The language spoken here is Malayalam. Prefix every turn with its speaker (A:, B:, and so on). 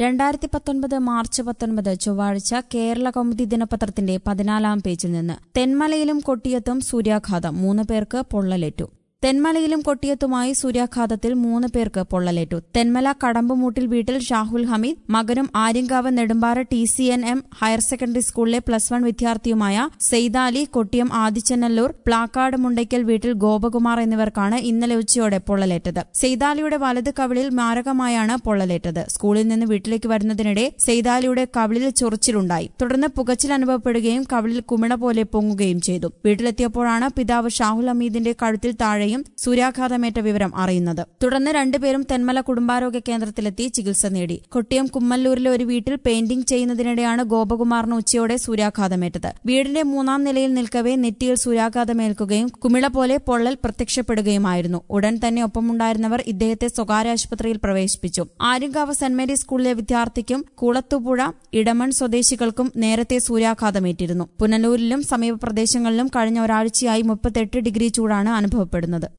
A: 2019 മാർച്ച് 19 ചൊവ്വാഴ്ച കേരള കൗമുദി ദിനപത്രത്തിന്റെ 14-ാം പേജിൽ നിന്ന് തെന്മലയിലും കൊട്ടിയത്തും സൂര്യാഘാതം 3 പേർക്ക് പൊള്ളലേറ്റു. തെന്മലയിലും കൊട്ടിയത്തുമായി സൂര്യാഘാതത്തിൽ 3 പേർക്ക് പൊള്ളലേറ്റു. തെന്മല കടമ്പുമൂട്ടിൽ വീട്ടിൽ ഷാഹുൽ ഹമീദ് മകനും Aryankavu Nedumpara TCNM higher secondary സ്കൂളിലെ +1 വിദ്യാർത്ഥിയുമായ സെയ്താലി, കൊട്ടിയം ആദിച്ചനല്ലൂർ പ്ലാക്കാട് മുണ്ടയ്ക്കൽ വീട്ടിൽ ഗോപകുമാർ എന്നിവർക്കാണ് ഇന്നലെ ഉച്ചയോടെ പൊള്ളലേറ്റത്. സെയ്താലിയുടെ വലത് കവിളിൽ മാരകമായാണ് പൊള്ളലേറ്റത്. സ്കൂളിൽ നിന്ന് വീട്ടിലേക്ക് വരുന്നതിനിടെ സെയ്താലിയുടെ കവിളിൽ ചൊറിച്ചിലുണ്ടായി. തുടർന്ന് പുകച്ചിൽ അനുഭവപ്പെടുകയും കവിളിൽ കുമിള പോലെ പൊങ്ങുകയും ചെയ്തു. വീട്ടിലെത്തിയപ്പോഴാണ് പിതാവ് ഷാഹുൽ ഹമീദിന്റെ കഴുത്തിൽ താഴെ സൂര്യാഘാതമേറ്റ വിവരം അറിയുന്നത്. തുടർന്ന് 2 പേരും തെന്മല കുടുംബാരോഗ്യ കേന്ദ്രത്തിലെത്തി ചികിത്സ നേടി. കൊട്ടിയം കുമ്മല്ലൂരിലെ ഒരു വീട്ടിൽ പെയിന്റിംഗ് ചെയ്യുന്നതിനിടെയാണ് ഗോപകുമാറിന് ഉച്ചയോടെ സൂര്യാഘാതമേറ്റത്. വീടിന്റെ 3-ാം നിലയിൽ നിൽക്കവെ നെറ്റിയിൽ സൂര്യാഘാതമേൽക്കുകയും കുമിള പോലെ പൊള്ളൽ പ്രത്യക്ഷപ്പെടുകയുമായിരുന്നു. ഉടൻ തന്നെ ഒപ്പമുണ്ടായിരുന്നവർ ഇദ്ദേഹത്തെ സ്വകാര്യ ആശുപത്രിയിൽ പ്രവേശിപ്പിച്ചു. ആര്യങ്കാവ് സെന്റ് മേരീസ് സ്കൂളിലെ വിദ്യാർത്ഥിക്കും കൂളത്തുപുഴ ഇടമൺ സ്വദേശികൾക്കും നേരത്തെ സൂര്യാഘാതമേറ്റിരുന്നു. പുനലൂരിലും സമീപ പ്രദേശങ്ങളിലും കഴിഞ്ഞ ഒരാഴ്ചയായി 38 ഡിഗ്രി ചൂടാണ് അനുഭവപ്പെടുന്നത്.